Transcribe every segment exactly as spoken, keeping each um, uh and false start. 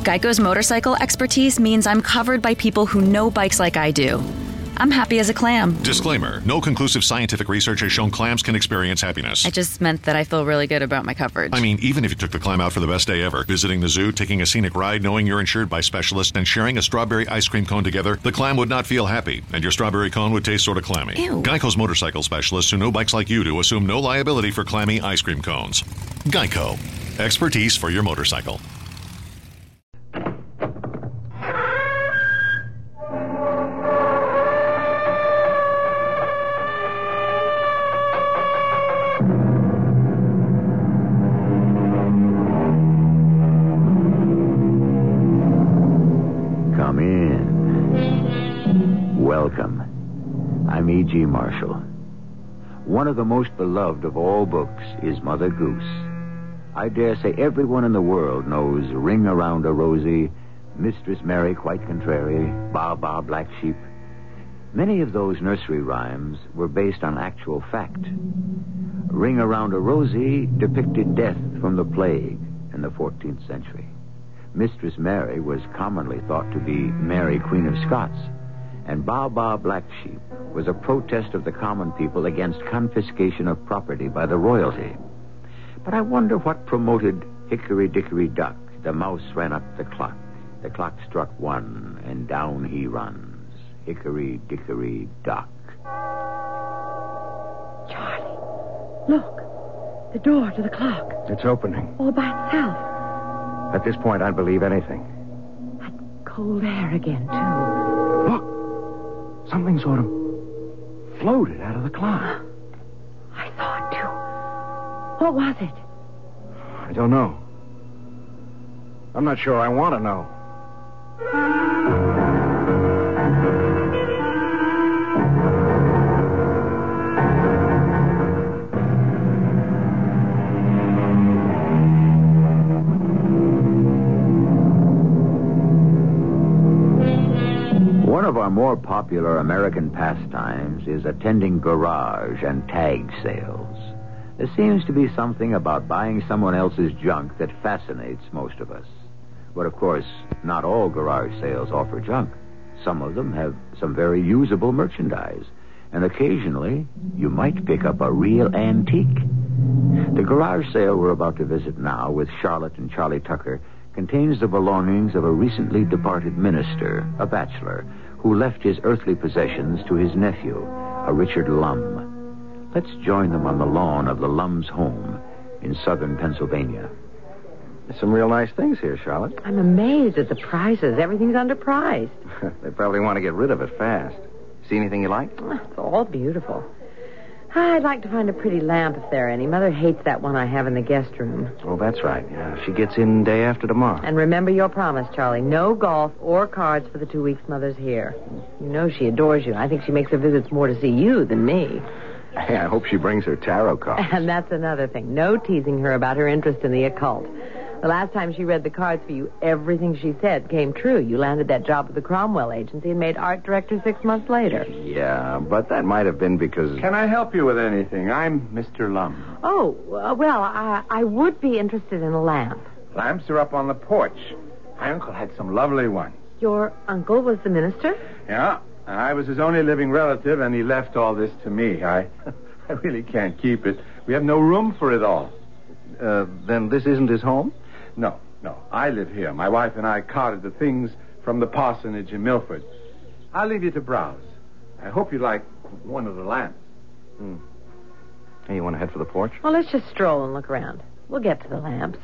Geico's motorcycle expertise means I'm covered by people who know bikes like I do. I'm happy as a clam. Disclaimer. No conclusive scientific research has shown clams can experience happiness. I just meant that I feel really good about my coverage. I mean, even if you took the clam out for the best day ever, visiting the zoo, taking a scenic ride, knowing you're insured by specialists, and sharing a strawberry ice cream cone together, the clam would not feel happy, and your strawberry cone would taste sort of clammy. Ew. Geico's motorcycle specialists who know bikes like you do assume no liability for clammy ice cream cones. Geico. Expertise for your motorcycle. I'm E G. Marshall. One of the most beloved of all books is Mother Goose. I dare say everyone in the world knows Ring Around a Rosie, Mistress Mary Quite Contrary, Ba Ba Black Sheep. Many of those nursery rhymes were based on actual fact. Ring Around a Rosie depicted death from the plague in the fourteenth century. Mistress Mary was commonly thought to be Mary, Queen of Scots. And Ba Ba Black Sheep was a protest of the common people against confiscation of property by the royalty. But I wonder what promoted Hickory Dickory Dock. The mouse ran up the clock. The clock struck one, and down he runs. Hickory Dickory Dock. Charlie, look. The door to the clock. It's opening. All by itself. At this point, I'd believe anything. That cold air again, too. Look. Something sort of floated out of the clock. I saw it, too. What was it? I don't know. I'm not sure I want to know. One of our more popular American pastimes is attending garage and tag sales. There seems to be something about buying someone else's junk that fascinates most of us. But of course, not all garage sales offer junk. Some of them have some very usable merchandise. And occasionally, you might pick up a real antique. The garage sale we're about to visit now with Charlotte and Charlie Tucker contains the belongings of a recently departed minister, a bachelor, who left his earthly possessions to his nephew, a Richard Lum. Let's join them on the lawn of the Lum's home in southern Pennsylvania. There's some real nice things here, Charlotte. I'm amazed at the prices. Everything's underpriced. They probably want to get rid of it fast. See anything you like? It's all beautiful. I'd like to find a pretty lamp if there are any. Mother hates that one I have in the guest room. Oh, that's right. Yeah, she gets in day after tomorrow. And remember your promise, Charlie. No golf or cards for the two weeks Mother's here. You know she adores you. I think she makes her visits more to see you than me. Hey, I hope she brings her tarot cards. And that's another thing. No teasing her about her interest in the occult. The last time she read the cards for you, everything she said came true. You landed that job with the Cromwell Agency and made art director six months later. Yeah, but that might have been because... Can I help you with anything? I'm Mister Lum. Oh, uh, well, I, I would be interested in a lamp. Lamps are up on the porch. My uncle had some lovely ones. Your uncle was the minister? Yeah, I was his only living relative, and he left all this to me. I, I really can't keep it. We have no room for it all. Uh, then this isn't his home? No, no. I live here. My wife and I carted the things from the parsonage in Milford. I'll leave you to browse. I hope you like one of the lamps. Hmm. Hey, you want to head for the porch? Well, let's just stroll and look around. We'll get to the lamps.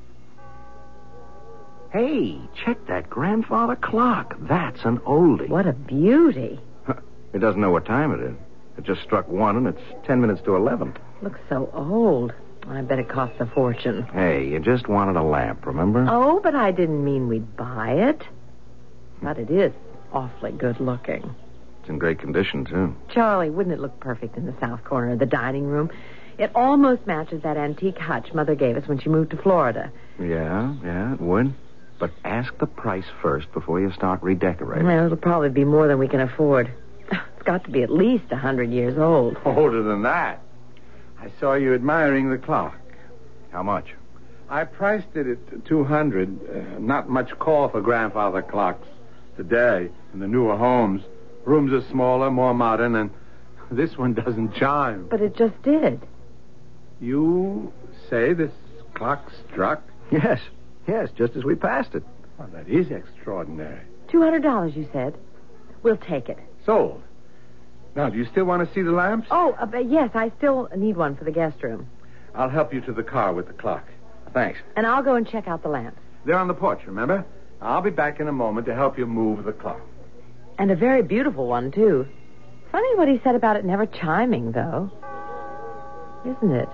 Hey, check that grandfather clock. That's an oldie. What a beauty. It doesn't know what time it is. It just struck one, and it's ten minutes to eleven. Looks so old. I bet it costs a fortune. Hey, you just wanted a lamp, remember? Oh, but I didn't mean we'd buy it. But it is awfully good looking. It's in great condition, too. Charlie, wouldn't it look perfect in the south corner of the dining room? It almost matches that antique hutch Mother gave us when she moved to Florida. Yeah, yeah, it would. But ask the price first before you start redecorating. Well, it'll probably be more than we can afford. It's got to be at least a hundred years old. Older than that. I saw you admiring the clock. How much? I priced it at two hundred. Uh, not much call for grandfather clocks today in the newer homes. Rooms are smaller, more modern, and this one doesn't chime. But it just did. You say this clock struck? Yes, yes, just as we passed it. Well, that is extraordinary. two hundred dollars, you said. We'll take it. Sold. Now, do you still want to see the lamps? Oh, uh, but yes, I still need one for the guest room. I'll help you to the car with the clock. Thanks. And I'll go and check out the lamps. They're on the porch, remember? I'll be back in a moment to help you move the clock. And a very beautiful one, too. Funny what he said about it never chiming, though. Isn't it?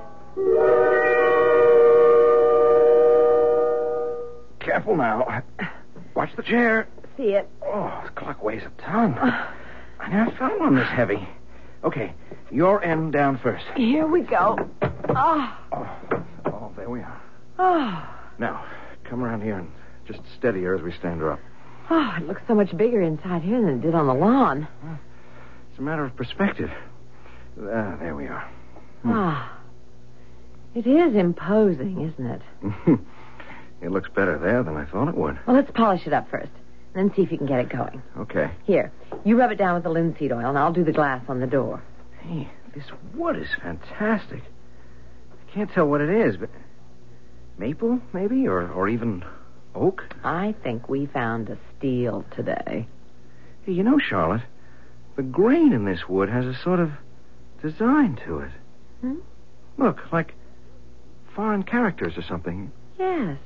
Careful now. Watch the chair. See it. Oh, this clock weighs a ton. I never found one this heavy. Okay, your end down first. Here we go. Oh. Oh, oh there we are. Oh. Now, come around here and just steady her as we stand her up. Oh, it looks so much bigger inside here than it did on the lawn. Well, it's a matter of perspective. Uh, there we are. Ah. It is imposing, isn't it? It looks better there than I thought it would. Well, let's polish it up first, and then see if you can get it going. Okay. Here, you rub it down with the linseed oil, and I'll do the glass on the door. Hey, this wood is fantastic. I can't tell what it is, but maple, maybe, or or even oak. I think we found a steal today. Hey, you know, Charlotte, the grain in this wood has a sort of design to it. Hmm? Look, like foreign characters or something. Yes.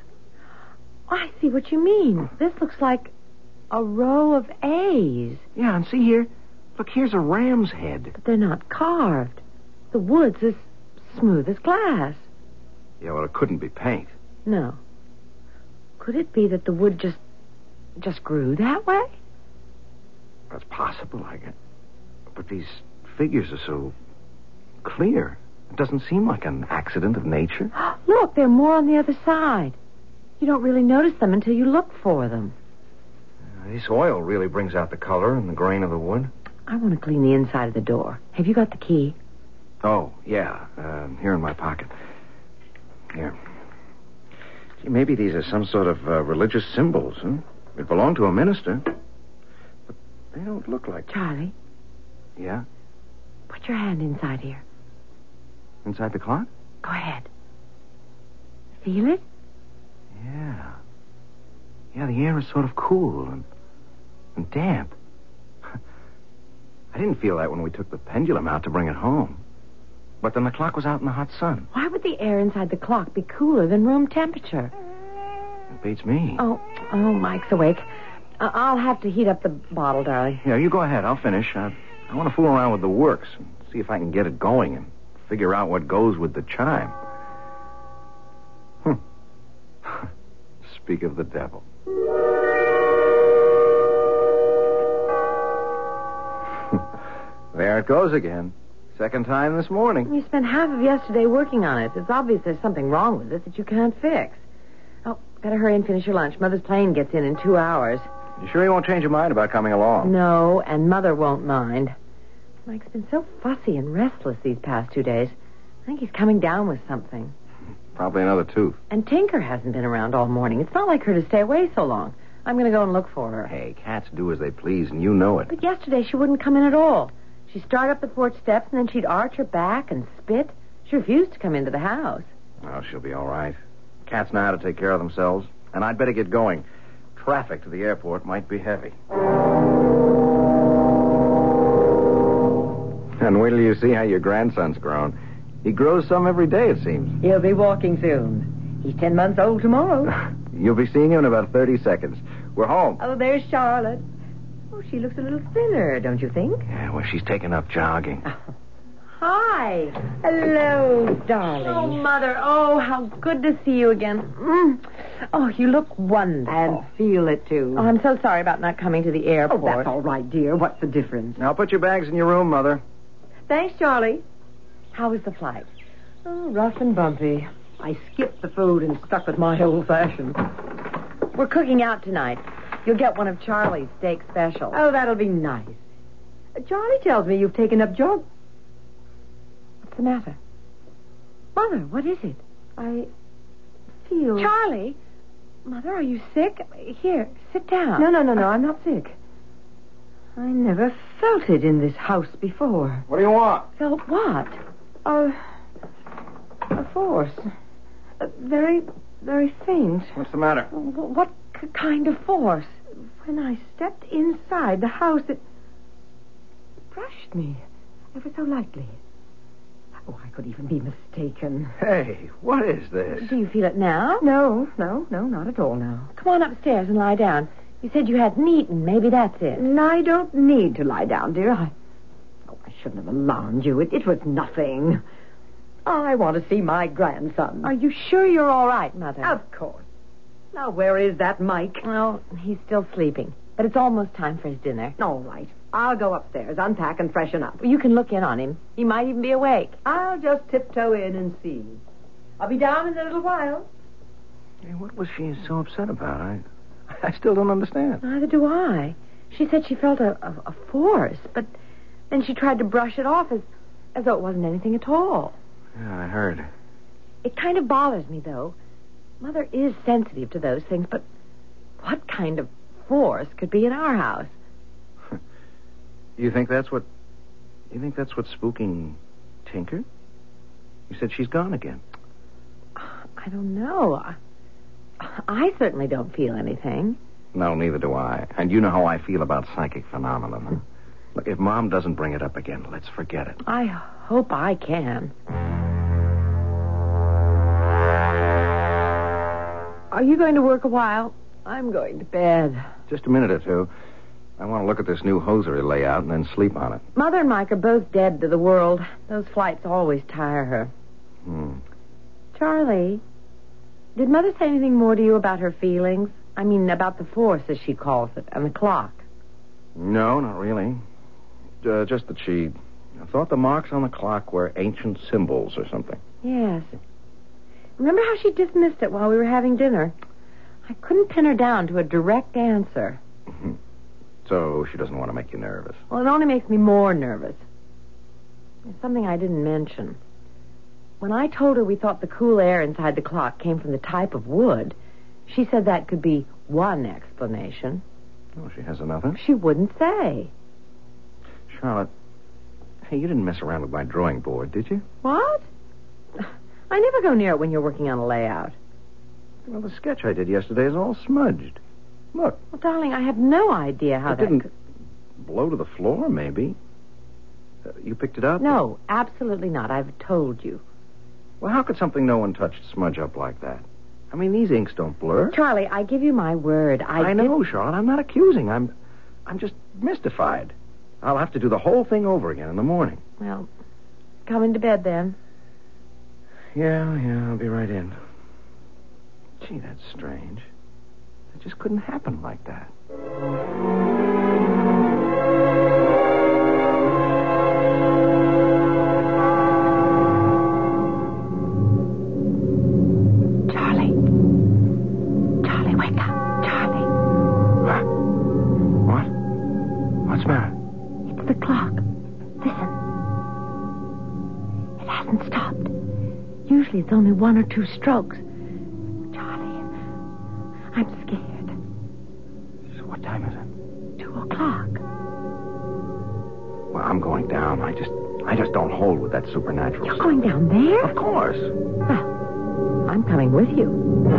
I see what you mean. This looks like a row of A's. Yeah, and see here. Look, here's a ram's head. But they're not carved. The wood's as smooth as glass. Yeah, well, it couldn't be paint. No. Could it be that the wood just just grew that way? That's possible, I guess. But these figures are so clear. It doesn't seem like an accident of nature. Look, there are more on the other side. You don't really notice them until you look for them. Uh, this oil really brings out the color and the grain of the wood. I want to clean the inside of the door. Have you got the key? Oh, yeah. Uh, here in my pocket. Here. Gee, maybe these are some sort of uh, religious symbols, huh? It belonged to a minister. But they don't look like... Charlie, Yeah? put your hand inside here. Inside the clock? Go ahead. Feel it? Yeah. Yeah, the air is sort of cool and, and damp. I didn't feel that when we took the pendulum out to bring it home. But then the clock was out in the hot sun. Why would the air inside the clock be cooler than room temperature? It beats me. Oh, oh, Mike's awake. Uh, I'll have to heat up the bottle, darling. Yeah, you go ahead. I'll finish. I, I want to fool around with the works and see if I can get it going and figure out what goes with the chime. Hmm. Speak of the devil. There it goes again. Second time this morning. You spent half of yesterday working on it. It's obvious there's something wrong with it that you can't fix. Oh, better hurry and finish your lunch. Mother's plane gets in in two hours. You sure you won't change your mind about coming along? No, and Mother won't mind. Mike's been so fussy and restless these past two days. I think he's coming down with something. Probably another tooth. And Tinker hasn't been around all morning. It's not like her to stay away so long. I'm going to go and look for her. Hey, cats do as they please, and you know it. But yesterday she wouldn't come in at all. She'd start up the porch steps, and then she'd arch her back and spit. She refused to come into the house. Oh, she'll be all right. Cats know how to take care of themselves. And I'd better get going. Traffic to the airport might be heavy. And wait till you see how your grandson's grown. He grows some every day, it seems. He'll be walking soon. He's ten months old tomorrow. You'll be seeing him in about thirty seconds. We're home. Oh, there's Charlotte. Oh, she looks a little thinner, don't you think? Yeah, well, she's taken up jogging. Oh. Hi. Hello, darling. Oh, Mother. Oh, how good to see you again. Mm. Oh, you look wonderful. And feel it, too. Oh, I'm so sorry about not coming to the Oh, airport. that's all right, dear. What's the difference? Now, put your bags in your room, Mother. Thanks, Charlie. How was the flight? Oh, rough and bumpy. I skipped the food and stuck with my old-fashioned. We're cooking out tonight. You'll get one of Charlie's steak specials. Oh, that'll be nice. Uh, Charlie tells me you've taken up jog... What's the matter? Mother, what is it? I feel... Charlie? Mother, are you sick? Here, sit down. No, no, no, no, I'm not sick. I never felt it in this house before. What do you want? Felt what? A, a force. Uh, very, very faint. What's the matter? W- What k- kind of force? When I stepped inside the house, it brushed me ever so lightly. Oh, I could even be mistaken. Hey, what is this? Do you feel it now? No, no, no, not at all now. Come on upstairs and lie down. You said you hadn't eaten. Maybe that's it. And I don't need to lie down, dear. I... Oh, I shouldn't have alarmed you. It, it was nothing. I want to see my grandson. Are you sure you're all right, Mother? Of course. Now, where is that Mike? Well, he's still sleeping. But it's almost time for his dinner. All right. I'll go upstairs, unpack, and freshen up. You can look in on him. He might even be awake. I'll just tiptoe in and see. I'll be down in a little while. Hey, what was she so upset about? I, I still don't understand. Neither do I. She said she felt a, a, a force, but then she tried to brush it off as, as though it wasn't anything at all. Yeah, I heard. It kind of bothers me, though. Mother is sensitive to those things, but what kind of force could be in our house? You think that's what... You think that's what's spooking Tinker? You said she's gone again. I don't know. I, I certainly don't feel anything. No, neither do I. And you know how I feel about psychic phenomenon. Huh? Look, if Mom doesn't bring it up again, let's forget it. I hope I can. Are you going to work a while? I'm going to bed. Just a minute or two. I want to look at this new hosiery layout and then sleep on it. Mother and Mike are both dead to the world. Those flights always tire her. Hmm. Charlie, did Mother say anything more to you about her feelings? I mean, about the force, as she calls it, and the clock. No, not really. Uh, just that she thought the marks on the clock were ancient symbols or something. Yes. Remember how she dismissed it while we were having dinner? I couldn't pin her down to a direct answer. So she doesn't want to make you nervous. Well, it only makes me more nervous. There's something I didn't mention. When I told her we thought the cool air inside the clock came from the type of wood, she said that could be one explanation. Oh, she has another? She wouldn't say. Charlotte, hey, you didn't mess around with my drawing board, did you? What? I never go near it when you're working on a layout. Well, the sketch I did yesterday is all smudged. Look. Well, darling, I have no idea how it that didn't could... blow to the floor, maybe. Uh, you picked it up? No, absolutely not. I've told you. Well, how could something no one touched smudge up like that? I mean, these inks don't blur. Charlie, I give you my word. I, I know, Charlotte. I'm not accusing. I'm, I'm just mystified. I'll have to do the whole thing over again in the morning. Well, come into bed then. Yeah, yeah, I'll be right in. Gee, that's strange. It just couldn't happen like that. Charlie. Charlie, wake up. Charlie. What? What? What's the matter? It's the clock. Listen. It hasn't stopped. Usually it's only one or two strokes. Charlie, I'm scared. So what time is it? Two o'clock. Well, I'm going down. I just, I just don't hold with that supernatural You're stuff. going down there? Of course. Well, I'm coming with you.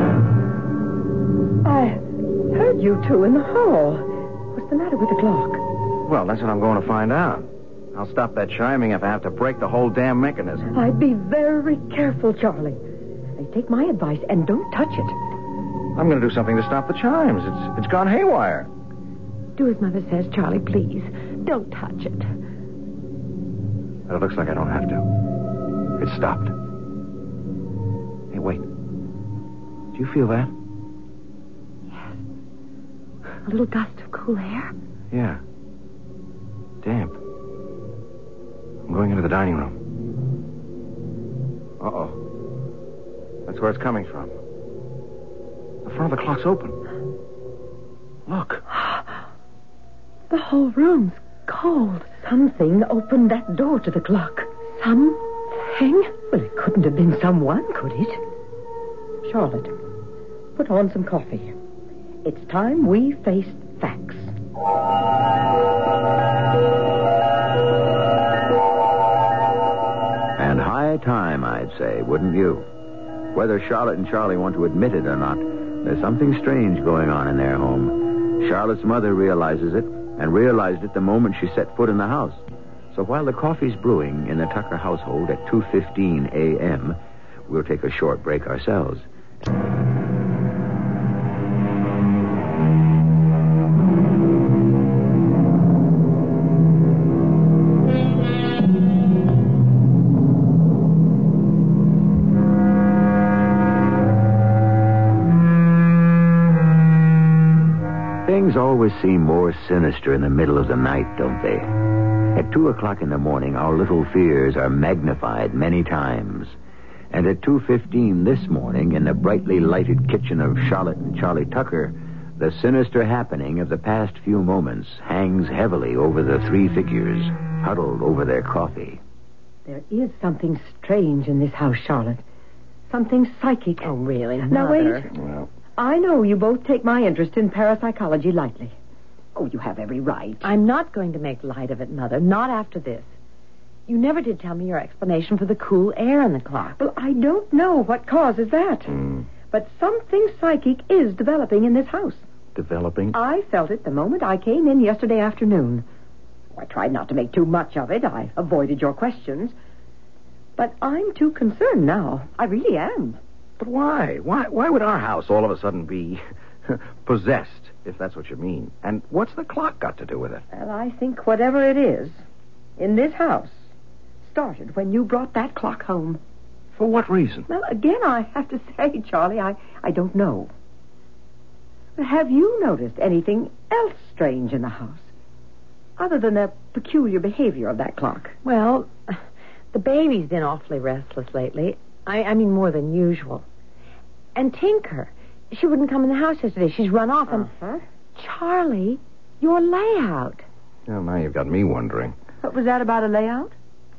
I heard you two in the hall. What's the matter with the clock? Well, that's what I'm going to find out. I'll stop that chiming if I have to break the whole damn mechanism. I'd be very careful, Charlie. Hey, take my advice and don't touch it. I'm going to do something to stop the chimes. It's, it's gone haywire. Do as Mother says, Charlie, please. Don't touch it. But it looks like I don't have to. It stopped. Hey, wait. Do you feel that? Yes. A little gust of cool air? Yeah. Damp. I'm going into the dining room. Uh-oh. That's where it's coming from. The front of the clock's open. Look. The whole room's cold. Something opened that door to the clock. Something? Well, it couldn't have been someone, could it? Charlotte, put on some coffee. It's time we faced facts. And high time, I'd say, wouldn't you? Whether Charlotte and Charlie want to admit it or not, there's something strange going on in their home. Charlotte's mother realizes it, and realized it the moment she set foot in the house. So while the coffee's brewing in the Tucker household at two fifteen a.m., we'll take a short break ourselves. Things always seem more sinister in the middle of the night, don't they? At two o'clock in the morning, our little fears are magnified many times. And at two fifteen this morning, in the brightly lighted kitchen of Charlotte and Charlie Tucker, the sinister happening of the past few moments hangs heavily over the three figures, huddled over their coffee. There is something strange in this house, Charlotte. Something psychic. Oh, really? Now, Mother. wait. Well, I know you both take my interest in parapsychology lightly. Oh, you have every right. I'm not going to make light of it, Mother. Not after this. You never did tell me your explanation for the cool air in the clock. Well, I don't know what causes that. mm, But something psychic is developing in this house. developing. I felt it the moment I came in yesterday afternoon. I tried not to make too much of it. I avoided your questions. But I'm too concerned now. I really am. But why? Why Why would our house all of a sudden be possessed, if that's what you mean? And what's the clock got to do with it? Well, I think whatever it is, in this house, started when you brought that clock home. For what reason? Well, again, I have to say, Charlie, I, I don't know. But have you noticed anything else strange in the house? Other than the peculiar behavior of that clock? Well, the baby's been awfully restless lately. I, I mean, more than usual. And Tinker, she wouldn't come in the house yesterday. She's run off. And Uh-huh. Charlie, your layout. Well, now you've got me wondering. What was that about a layout?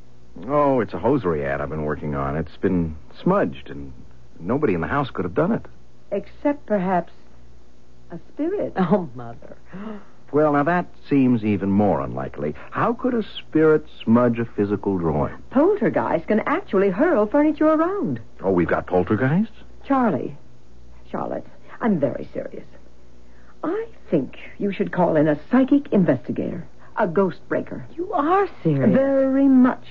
Oh, it's a hosiery ad I've been working on. It's been smudged, and nobody in the house could have done it. Except perhaps a spirit. Oh, Mother. Well, now that seems even more unlikely. How could a spirit smudge a physical drawing? Poltergeist can actually hurl furniture around. Oh, we've got poltergeists? Charlie, Charlotte, I'm very serious. I think you should call in a psychic investigator, a ghost breaker. You are serious. Very much.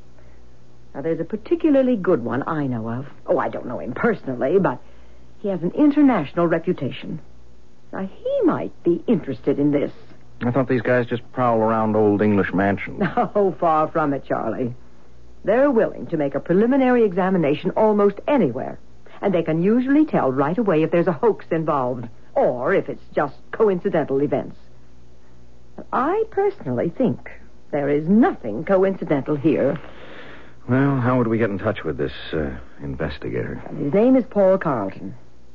Now, there's a particularly good one I know of. Oh, I don't know him personally, but he has an international reputation. Now, he might be interested in this. I thought these guys just prowl around old English mansions. No, far from it, Charlie. They're willing to make a preliminary examination almost anywhere, and they can usually tell right away if there's a hoax involved, or if it's just coincidental events. But I personally think there is nothing coincidental here. Well, how would we get in touch with this uh, investigator? His name is Paul Carlton.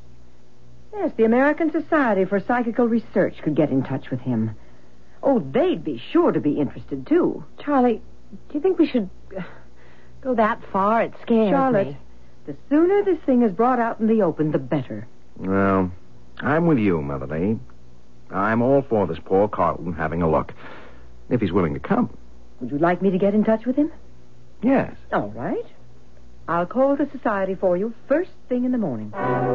Yes, the American Society for Psychical Research could get in touch with him. Oh, they'd be sure to be interested, too. Charlie, do you think we should uh, go that far? It scares Charlotte, me. the sooner this thing is brought out in the open, the better. Well, I'm with you, Motherly. I'm all for this Paul Carlton having a look, if he's willing to come. Would you like me to get in touch with him? Yes. All right. I'll call the society for you first thing in the morning.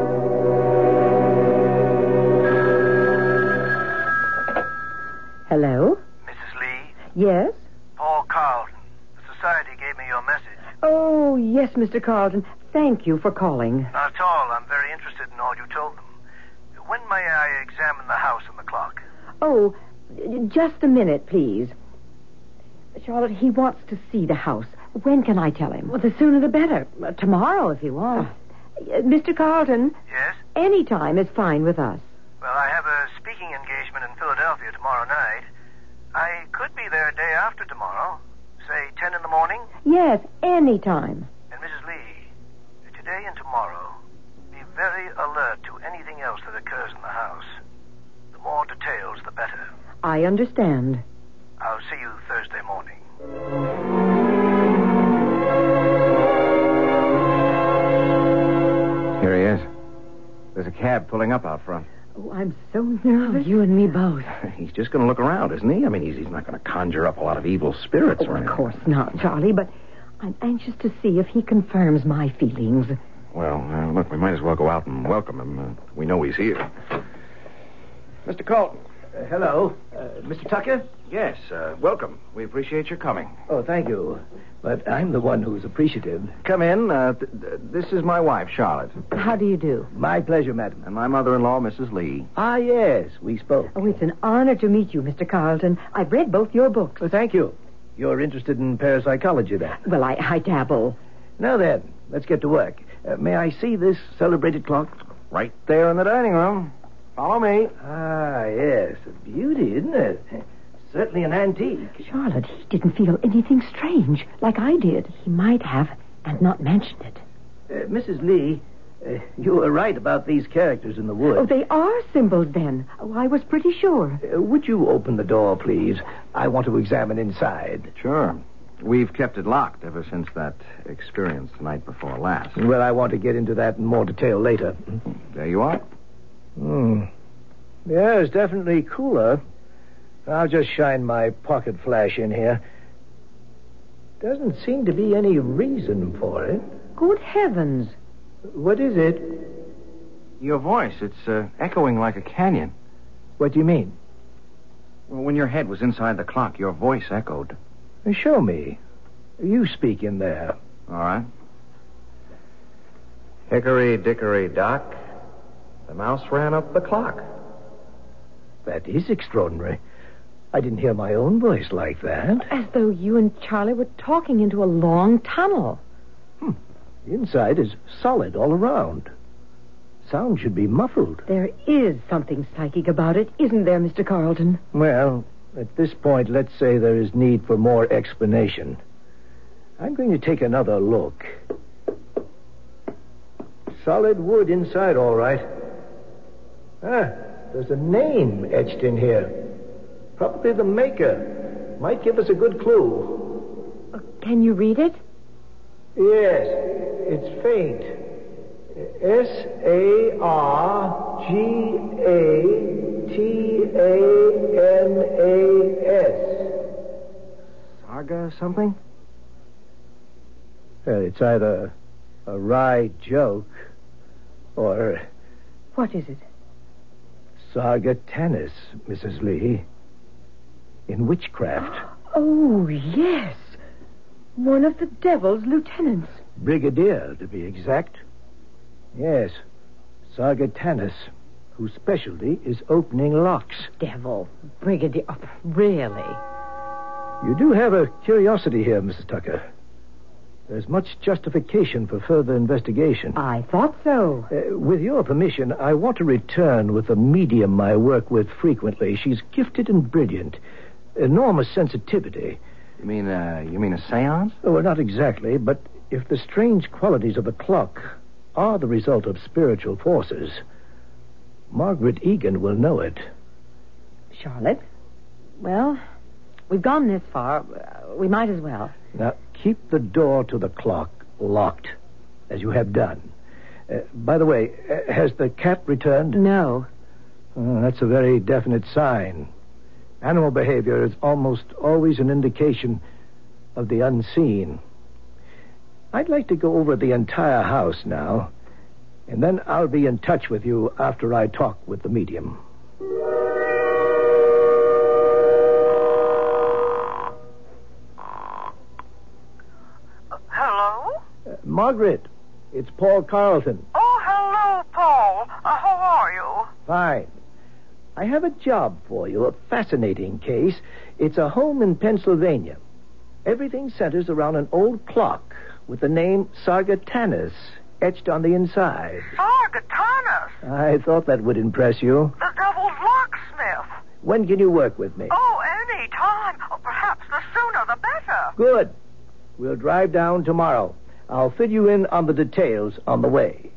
Hello? Missus Lee, Yes? Paul Carlton. The society gave me your message. Oh, yes, Mister Carlton. Thank you for calling. Not at all. I'm very interested in all you told them. When may I examine the house and the clock? Oh, just a minute, please. Charlotte, he wants to see the house. When can I tell him? Well, the sooner the better. Uh, tomorrow, if you want. Uh, Mister Carlton, Yes? any time is fine with us. Well, I have a speaking engagement in Philadelphia tomorrow night. I could be there a day after tomorrow, say ten in the morning. Yes, any time. And Missus Lee, today and tomorrow, be very alert to anything else that occurs in the house. The more details, the better. I understand. I'll see you Thursday morning. Here he is. There's a cab pulling up out front. Oh, I'm so nervous. Oh, you and me both. He's just going to look around, isn't he? I mean, he's, he's not going to conjure up a lot of evil spirits Oh, or of anything. course not, Charlie, but I'm anxious to see if he confirms my feelings. Well, uh, look, we might as well go out and welcome him. Uh, we know he's here. Mister Colton. Uh, hello. Uh, Mister Tucker? Yes, uh, welcome. We appreciate your coming. Oh, thank you. But I'm the one who's appreciative. Come in. Uh, th- th- this is my wife, Charlotte. How do you do? My pleasure, madam. And my mother-in-law, Missus Lee. Ah, yes, we spoke. Oh, it's an honor to meet you, Mister Carlton. I've read both your books. Well, thank you. You're interested in parapsychology, then? Well, I, I dabble. Now then, let's get to work. Uh, may I see this celebrated clock? Right there in the dining room. Follow me. Ah, yes. A beauty, isn't it? Certainly an antique. Charlotte, he didn't feel anything strange, like I did. He might have, and not mentioned it. Uh, Missus Lee, uh, you were right about these characters in the wood. Oh, they are symbols, then. Oh, I was pretty sure. Uh, would you open the door, please? I want to examine inside. Sure. We've kept it locked ever since that experience the night before last. Well, I want to get into that in more detail later. There you are. Hmm. Yeah, it's definitely cooler. I'll just shine my pocket flash in here. Doesn't seem to be any reason for it. Good heavens. What is it? Your voice, it's uh, echoing like a canyon. What do you mean? Well, when your head was inside the clock, your voice echoed. Show me. You speak in there. All right. Hickory dickory dock, the mouse ran up the clock. That is extraordinary. I didn't hear my own voice like that. As though you and Charlie were talking into a long tunnel. Hmm. The inside is solid all around. Sound should be muffled. There is something psychic about it, isn't there, Mister Carlton? Well, at this point, let's say there is need for more explanation. I'm going to take another look. Solid wood inside, all right. Ah, there's a name etched in here. Probably the maker. Might give us a good clue. Uh, can you read it? Yes, it's faint. S A R G A T A N A S. Saga something? Uh, it's either a wry joke or... What is it? Sargatanas, Missus Lee. In witchcraft. Oh, yes. One of the devil's lieutenants. Brigadier, to be exact. Yes, Sargatanas, whose specialty is opening locks. Devil. Brigadier. Oh, really? You do have a curiosity here, Missus Tucker. There's much justification for further investigation. I thought so. Uh, with your permission, I want to return with a medium I work with frequently. She's gifted and brilliant. Enormous sensitivity. You mean, uh, you mean a seance? Oh, well, not exactly, but if the strange qualities of the clock are the result of spiritual forces, Margaret Egan will know it. Charlotte? Well, we've gone this far. Uh, we might as well. Now, keep the door to the clock locked, as you have done. Uh, by the way, uh, has the cat returned? No. Oh, that's a very definite sign. Animal behavior is almost always an indication of the unseen. I'd like to go over the entire house now, and then I'll be in touch with you after I talk with the medium. Hello? Uh, Margaret, it's Paul Carlton. Oh, hello, Paul. Uh, how are you? Fine. I have a job for you, a fascinating case. It's a home in Pennsylvania. Everything centers around an old clock with the name Sargatanas etched on the inside. Sargatanas? I thought that would impress you. The devil's locksmith. When can you work with me? Oh, any time. Oh, perhaps the sooner the better. Good. We'll drive down tomorrow. I'll fill you in on the details on the way.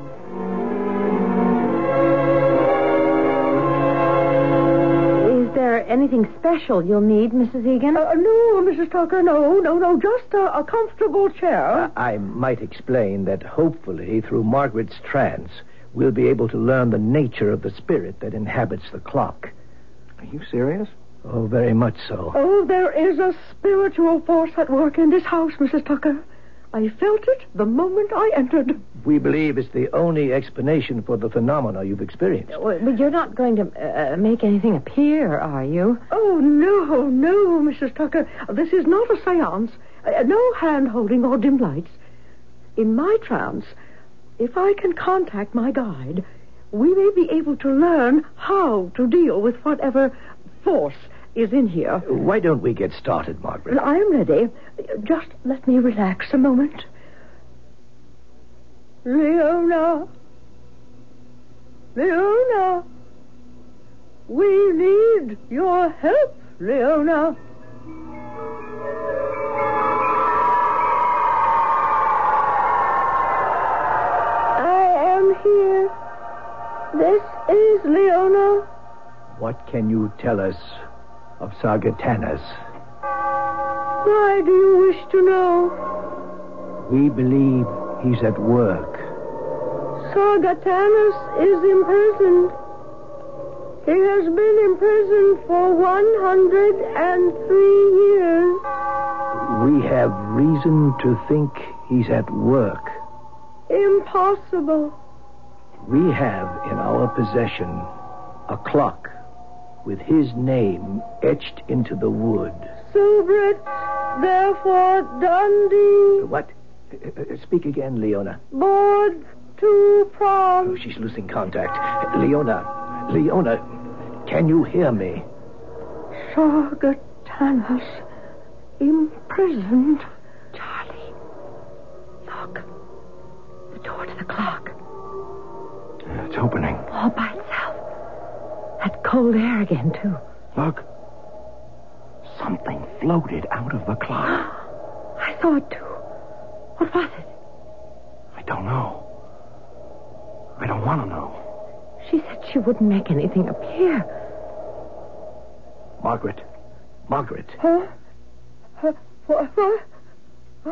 Is there anything special you'll need, Missus Egan? Uh, no, Missus Tucker, no, no, no, just a, a comfortable chair. Uh, I might explain that hopefully through Margaret's trance, we'll be able to learn the nature of the spirit that inhabits the clock. Are you serious? Oh, very much so. Oh, there is a spiritual force at work in this house, Missus Tucker. I felt it the moment I entered. We believe it's the only explanation for the phenomena you've experienced. But you're not going to uh, make anything appear, are you? Oh, no, no, Missus Tucker. This is not a seance. Uh, no hand-holding or dim lights. In my trance, if I can contact my guide, we may be able to learn how to deal with whatever force is in here. Why don't we get started, Margaret? I am ready. Just let me relax a moment. Leona. Leona. We need your help, Leona. I am here. This is Leona. What can you tell us of Sargatanas? Why do you wish to know? We believe he's at work. Sargatanas is imprisoned. He has been imprisoned for one hundred and three years. We have reason to think he's at work. Impossible. We have in our possession a clock with his name etched into the wood. Subrit, therefore Dundee. What? Uh, speak again, Leona. Board to prom. Oh, she's losing contact. Leona, Leona, can you hear me? Sargatanas imprisoned. Charlie, look. The door to the clock. It's opening. All by itself. That cold air again, too. Look. Something floated out of the clock. I saw it, too. What was it? I don't know. I don't want to know. She said she wouldn't make anything appear. Margaret. Margaret. Huh? Huh? What? What? Huh?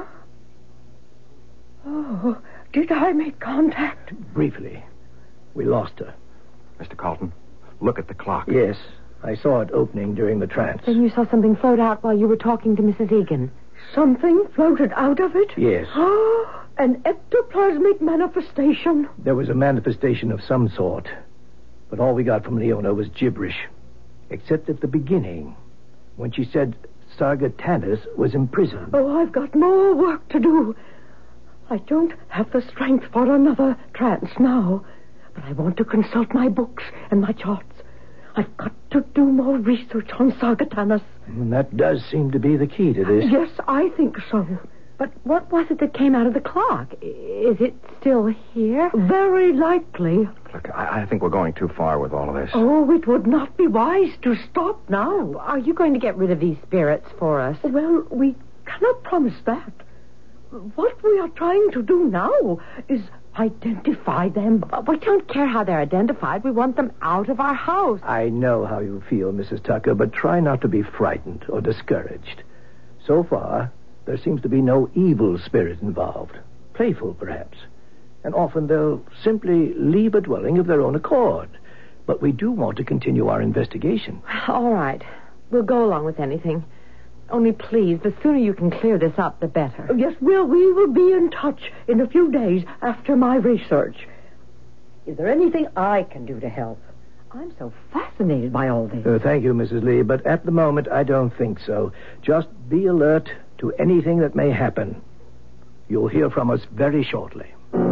Oh, did I make contact? Briefly. We lost her. Mister Carlton, look at the clock. Yes, I saw it opening during the trance. Then you saw something float out while you were talking to Missus Egan. Something floated out of it? Yes. Oh, an ectoplasmic manifestation. There was a manifestation of some sort, but all we got from Leona was gibberish, except at the beginning, when she said Sargatanas was imprisoned. Oh, I've got more work to do. I don't have the strength for another trance now, but I want to consult my books and my charts. I've got to do more research on Sargatanas. And that does seem to be the key to this. Yes, I think so. But what was it that came out of the clock? Is it still here? Very likely. Look, I, I think we're going too far with all of this. Oh, it would not be wise to stop now. Are you going to get rid of these spirits for us? Well, we cannot promise that. What we are trying to do now is identify them. But we don't care how they're identified. We want them out of our house. I know how you feel, Missus Tucker, but try not to be frightened or discouraged. So far, there seems to be no evil spirit involved. Playful, perhaps. And often they'll simply leave a dwelling of their own accord. But we do want to continue our investigation. All right. We'll go along with anything. Only please, the sooner you can clear this up, the better. Yes, Will, we will be in touch in a few days after my research. Is there anything I can do to help? I'm so fascinated by all this. Uh, thank you, Missus Lee, but at the moment, I don't think so. Just be alert to anything that may happen. You'll hear from us very shortly.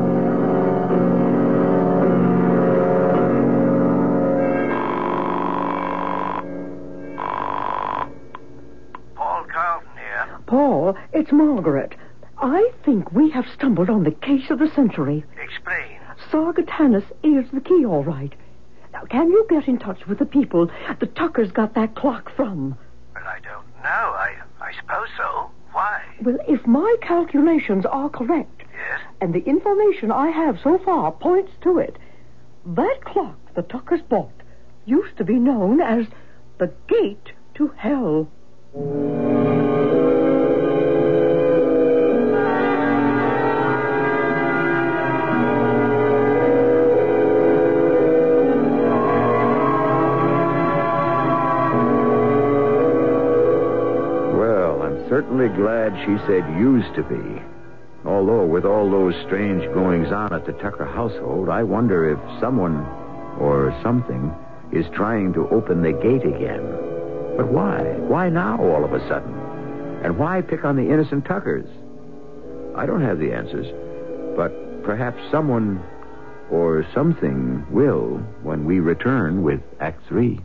Paul, it's Margaret. I think we have stumbled on the case of the century. Explain. Sargatanas is the key, all right. Now, can you get in touch with the people the Tuckers got that clock from? Well, I don't know. I, I suppose so. Why? Well, if my calculations are correct, yes, and the information I have so far points to it, that clock the Tuckers bought used to be known as the Gate to Hell. certainly glad she said used to be. Although, with all those strange goings-on at the Tucker household, I wonder if someone or something is trying to open the gate again. But why? Why now, all of a sudden? And why pick on the innocent Tuckers? I don't have the answers, but perhaps someone or something will when we return with Act Three.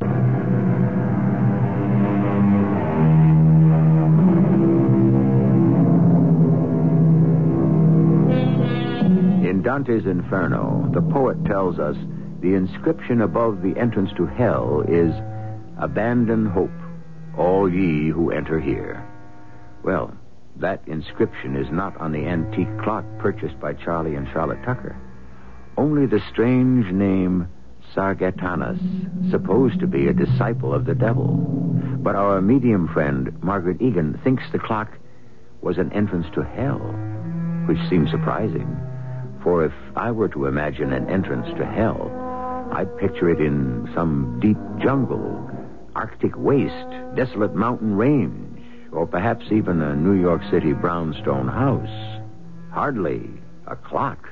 In Dante's Inferno, the poet tells us the inscription above the entrance to hell is, "Abandon hope, all ye who enter here." Well, that inscription is not on the antique clock purchased by Charlie and Charlotte Tucker. Only the strange name Sargatanas, supposed to be a disciple of the devil. But our medium friend, Margaret Egan, thinks the clock was an entrance to hell, which seems surprising. For if I were to imagine an entrance to hell, I'd picture it in some deep jungle, Arctic waste, desolate mountain range, or perhaps even a New York City brownstone house. Hardly a clock.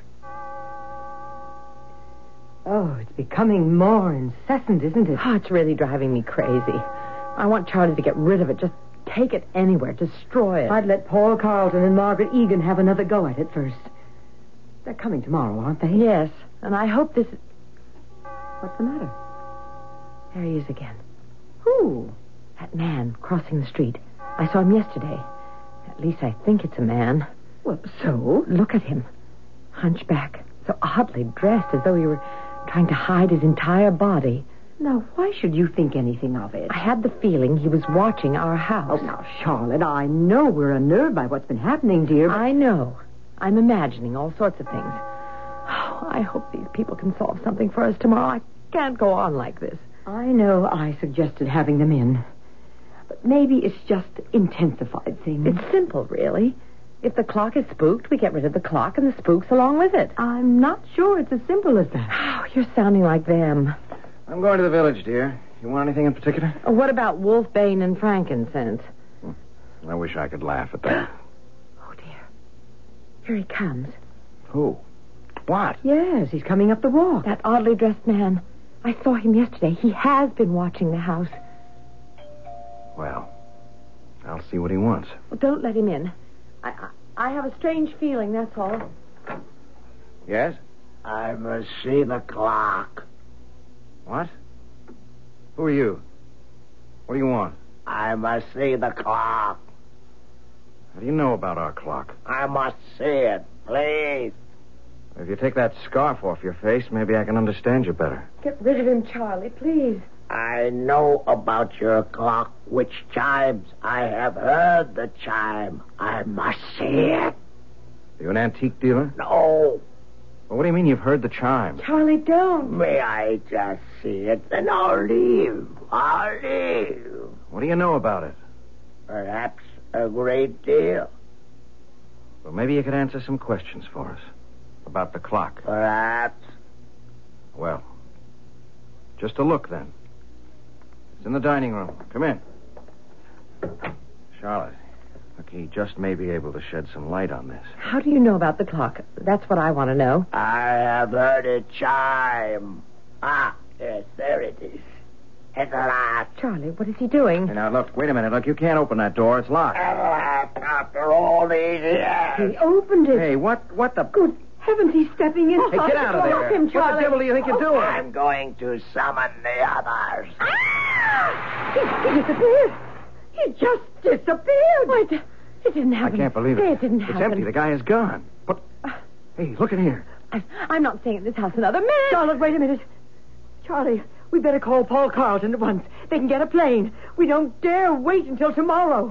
Oh, it's becoming more incessant, isn't it? Oh, it's really driving me crazy. I want Charlie to get rid of it. Just take it anywhere. Destroy it. I'd let Paul Carlton and Margaret Egan have another go at it first. They're coming tomorrow, aren't they? Yes, and I hope this... What's the matter? There he is again. Who? That man crossing the street. I saw him yesterday. At least I think it's a man. Well, so? Look at him. Hunchback. So oddly dressed, as though he were trying to hide his entire body. Now, why should you think anything of it? I had the feeling he was watching our house. Oh, now, Charlotte, I know we're unnerved by what's been happening, dear. But... I know. I'm imagining all sorts of things. Oh, I hope these people can solve something for us tomorrow. I can't go on like this. I know I suggested having them in. But maybe it's just intensified things. It's simple, really. If the clock is spooked, we get rid of the clock and the spooks along with it. I'm not sure it's as simple as that. Oh, you're sounding like them. I'm going to the village, dear. You want anything in particular? Oh, what about wolfbane and frankincense? I wish I could laugh at that. Oh, dear. Here he comes. Who? What? Yes, he's coming up the walk. That oddly dressed man. I saw him yesterday. He has been watching the house. Well, I'll see what he wants. Well, don't let him in. I, I I have a strange feeling, that's all. Yes? I must see the clock. What? Who are you? What do you want? I must see the clock. How do you know about our clock? I must see it, please. If you take that scarf off your face, maybe I can understand you better. Get rid of him, Charlie, please. I know about your clock, which chimes. I have heard the chime. I must see it. Are you an antique dealer? No. Well, what do you mean you've heard the chime? Charlie, don't. May I just see it, then I'll leave. I'll leave. What do you know about it? Perhaps a great deal. Well, maybe you could answer some questions for us. About the clock. Perhaps. Well, just a look, then. It's in the dining room. Come in. Charlotte, look, he just may be able to shed some light on this. How do you know about the clock? That's what I want to know. I have heard it chime. Ah, yes, there it is. It's locked. Charlie, what is he doing? Hey, now, look, wait a minute. Look, you can't open that door. It's locked. It's locked after all these years. He opened it. Hey, what, what the... Good heavens, he's stepping in. Hey, get out of there. Him, what the devil do you think you're doing? I'm going to summon the others. Ah! He, he disappeared. He just disappeared. Wait, it didn't happen. I can't believe it. Say it didn't it's happen. It's empty. The guy is gone. But, hey, look in here. I, I'm not staying at this house another minute. Charlotte, wait a minute. Charlie, we better call Paul Carlton at once. They can get a plane. We don't dare wait until tomorrow.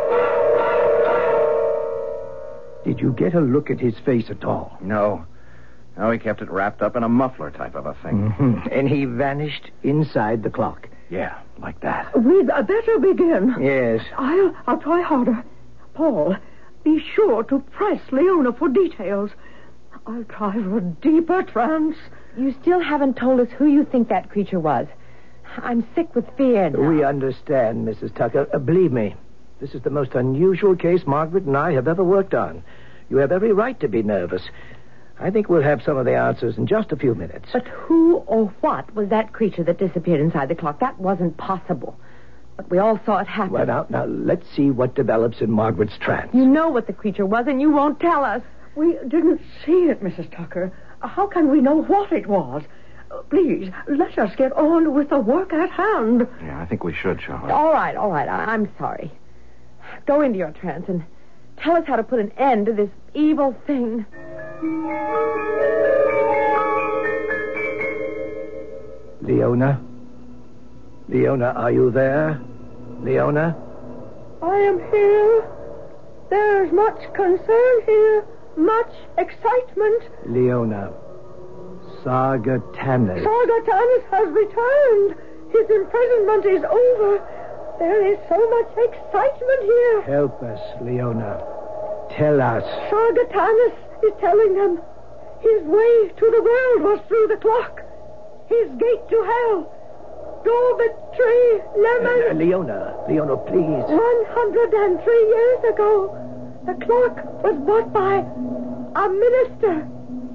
Did you get a look at his face at all? No. No, he kept it wrapped up in a muffler type of a thing. Mm-hmm. And he vanished inside the clock. Yeah, like that. We'd better begin. Yes. I'll, I'll try harder. Paul, be sure to press Leona for details. I'll try for a deeper trance. You still haven't told us who you think that creature was. I'm sick with fear now. We understand, Missus Tucker. Uh, believe me, This is the most unusual case Margaret and I have ever worked on. You have every right to be nervous. I think we'll have some of the answers in just a few minutes. But who or what was that creature that disappeared inside the clock? That wasn't possible. But we all saw it happen. Well, now, now, let's see what develops in Margaret's trance. You know what the creature was, and you won't tell us. We didn't see it, Missus Tucker. How can we know what it was? Please, let us get on with the work at hand. Yeah, I think we should, Charlie. All right, all right. I- I'm sorry. Go into your trance and tell us how to put an end to this evil thing. Leona? Leona, are you there? Leona? I am here. There's much concern here, much excitement. Leona. Sargatanas. Sargatanas has returned. His imprisonment is over. There is so much excitement here. Help us, Leona. Tell us. Sargatanas is telling them his way to the world was through the clock. His gate to hell. Dorbit tree, lemon. Uh, uh, Leona, Leona, please. One hundred and three years ago, the clock was bought by a minister.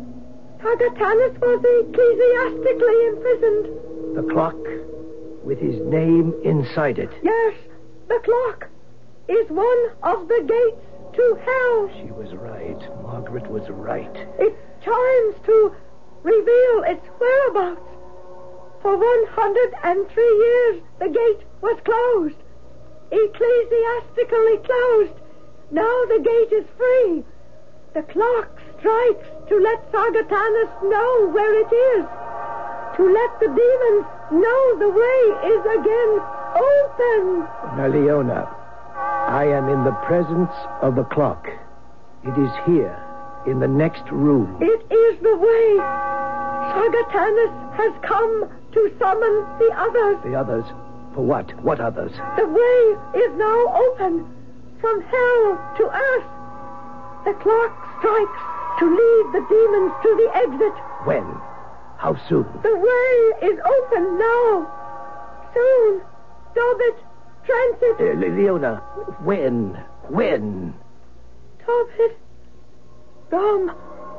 Sargatanas was ecclesiastically imprisoned. The clock with his name inside it. Yes, the clock is one of the gates to hell. She was right. Margaret was right. It chimes to reveal its whereabouts. For one hundred and three years, the gate was closed. Ecclesiastically closed. Now the gate is free. The clock strikes to let Sargatanas know where it is. To let the demons know the way is again open. Now, Leona, I am in the presence of the clock. It is here, in the next room. It is the way. Sargatanas has come to summon the others. The others? For what? What others? The way is now open from hell to earth. The clock strikes to lead the demons to the exit. When? How soon? The way is open now. Soon. Dobbit, transit. Uh, Le- Leona, when? When? Dobbit. Gum.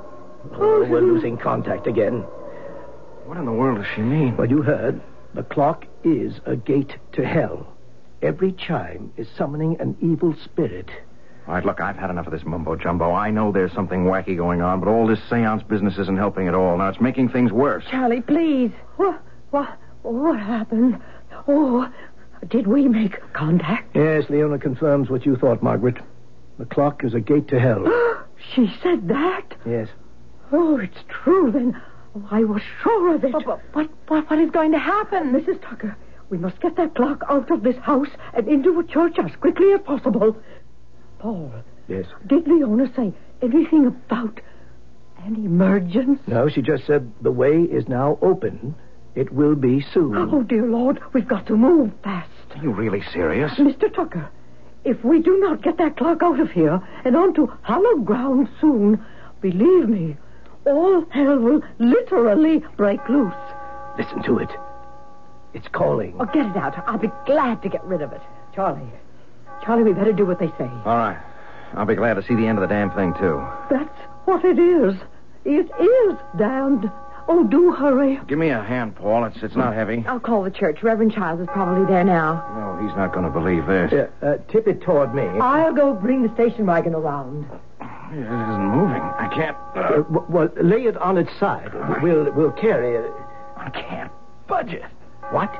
Oh, we're losing contact again. What in the world does she mean? Well, you heard. The clock is a gate to hell. Every chime is summoning an evil spirit. All right, look, I've had enough of this mumbo-jumbo. I know there's something wacky going on, but all this seance business isn't helping at all. Now, it's making things worse. Charlie, please. What, what, what happened? Oh, did we make contact? Yes, Leona confirms what you thought, Margaret. The clock is a gate to hell. She said that? Yes. Oh, it's true, then. Oh, I was sure of it. But, but what, what, what is going to happen? Missus Tucker, we must get that clock out of this house and into a church as quickly as possible. Paul. Yes? Did Leona say anything about an emergence? No, she just said the way is now open. It will be soon. Oh, dear Lord, we've got to move fast. Are you really serious? Mister Tucker, if we do not get that clock out of here and onto hallowed ground soon, believe me, all hell will literally break loose. Listen to it. It's calling. Oh, get it out. I'll be glad to get rid of it. Charlie. Charlie, we better do what they say. All right. I'll be glad to see the end of the damn thing, too. That's what it is. It is damned. Oh, do hurry. Give me a hand, Paul. It's it's not heavy. I'll call the church. Reverend Childs is probably there now. No, he's not going to believe this. Uh, uh, tip it toward me. I'll go bring the station wagon around. It isn't moving. I can't... Uh... Uh, w- well, lay it on its side. We'll we'll carry it. I can't budge it. What?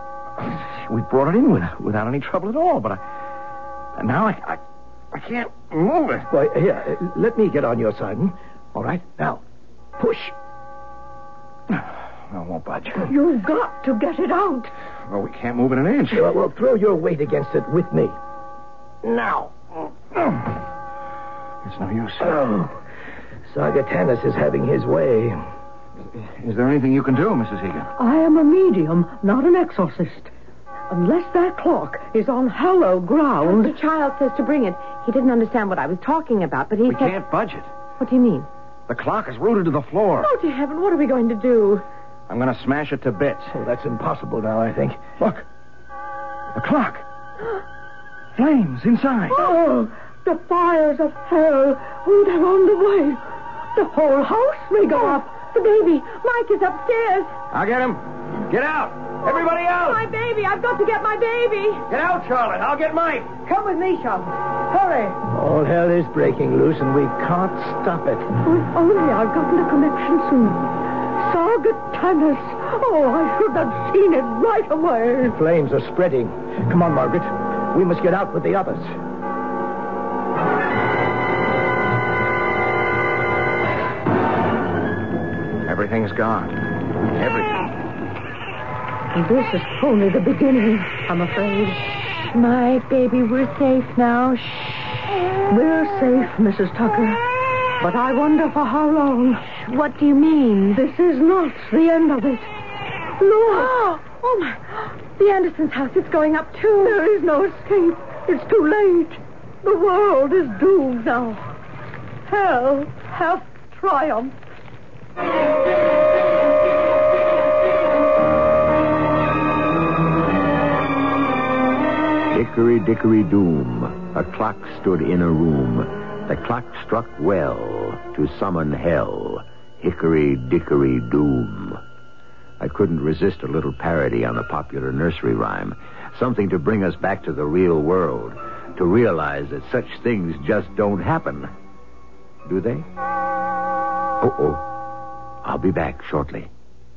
We brought it in with, without any trouble at all, but I... And now I, I... I can't move it. Why, here, uh, let me get on your side. Hmm? All right, now, push. I won't budge. You've got to get it out. Well, we can't move it an inch. Well, well, throw your weight against it with me. Now. It's no use. Oh, Sargatanas is having his way. Is there anything you can do, Missus Egan? I am a medium, not an exorcist. Unless that clock is on hallowed ground... Mister Childs says to bring it. He didn't understand what I was talking about, but he We said... can't budge it. What do you mean? The clock is rooted to the floor. Oh, dear heaven, what are we going to do? I'm going to smash it to bits. Oh, that's impossible now, I think. Look. The clock. Flame. flames inside. Oh, the fires of hell. Oh, they're on the way. The whole house may go up. The baby. Mike is upstairs. I'll get him. Get out. Everybody out. My baby. I've got to get my baby. Get out, Charlotte. I'll get Mike. Come with me, Charlotte. Hurry. All hell is breaking loose, and we can't stop it. Oh, if only I'd gotten a connection soon. Sargent Tannis. Oh, I should have seen it right away. The flames are spreading. Come on, Margaret. We must get out with the others. Everything's gone. Everything. This is only the beginning, I'm afraid. My baby, we're safe now. Shh. We're safe, Missus Tucker. But I wonder for how long. What do you mean? This is not the end of it. Look! Oh, oh my. The Andersons' house is going up, too. There is no escape. It's too late. The world is doomed now. Hell hath triumphed. Hickory dickory doom, a clock stood in a room. The clock struck well to summon hell. Hickory dickory doom. I couldn't resist a little parody on the popular nursery rhyme. Something to bring us back to the real world. To realize that such things just don't happen. Do they? Uh-oh. I'll be back shortly.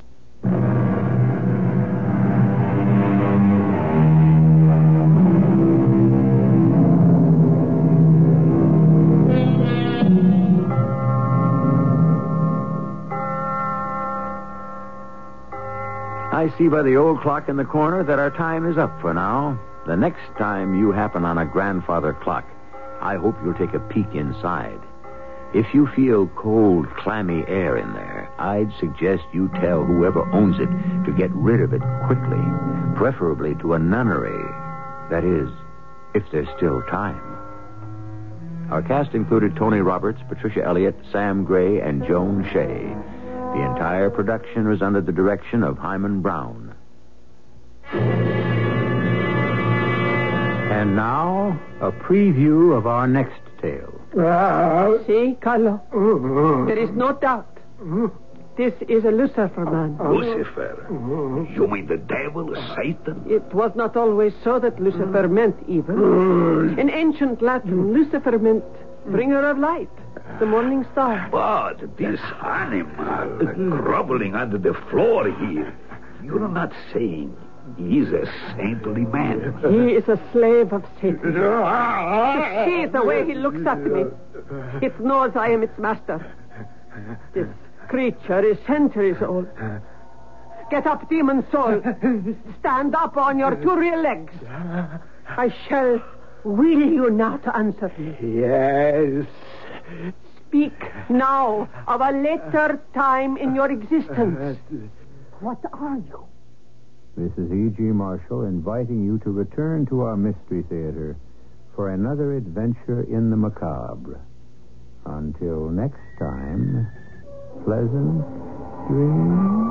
I see by the old clock in the corner that our time is up for now. The next time you happen on a grandfather clock, I hope you'll take a peek inside. If you feel cold, clammy air in there, I'd suggest you tell whoever owns it to get rid of it quickly, preferably to a nunnery. That is, if there's still time. Our cast included Tony Roberts, Patricia Elliott, Sam Gray, and Joan Shea. The entire production was under the direction of Hyman Brown. And now, a preview of our next tale. See, Carlo? There is no doubt. This is a Lucifer man. Lucifer? You mean the devil, Satan? It was not always so that Lucifer meant evil. In ancient Latin, Lucifer meant bringer of light, the morning star. But this animal groveling under the floor here, you're not saying he's a saintly man. He is a slave of Satan. To see the way he looks at me, it knows I am its master. This creature is centuries old. Get up, demon soul. Stand up on your two real legs. I shall will you now to answer me. Yes. Speak now of a later time in your existence. What are you? This is E G. Marshall inviting you to return to our Mystery Theater for another adventure in the macabre. Until next time, pleasant dreams.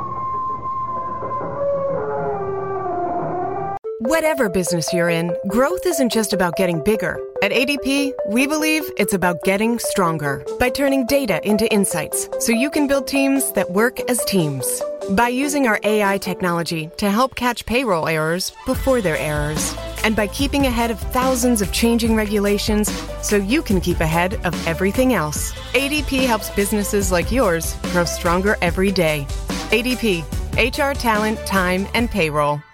Whatever business you're in, growth isn't just about getting bigger. At A D P, we believe it's about getting stronger by turning data into insights so you can build teams that work as teams. By using our A I technology to help catch payroll errors before they're errors. And by keeping ahead of thousands of changing regulations so you can keep ahead of everything else. A D P helps businesses like yours grow stronger every day. A D P, H R, talent, time, and payroll.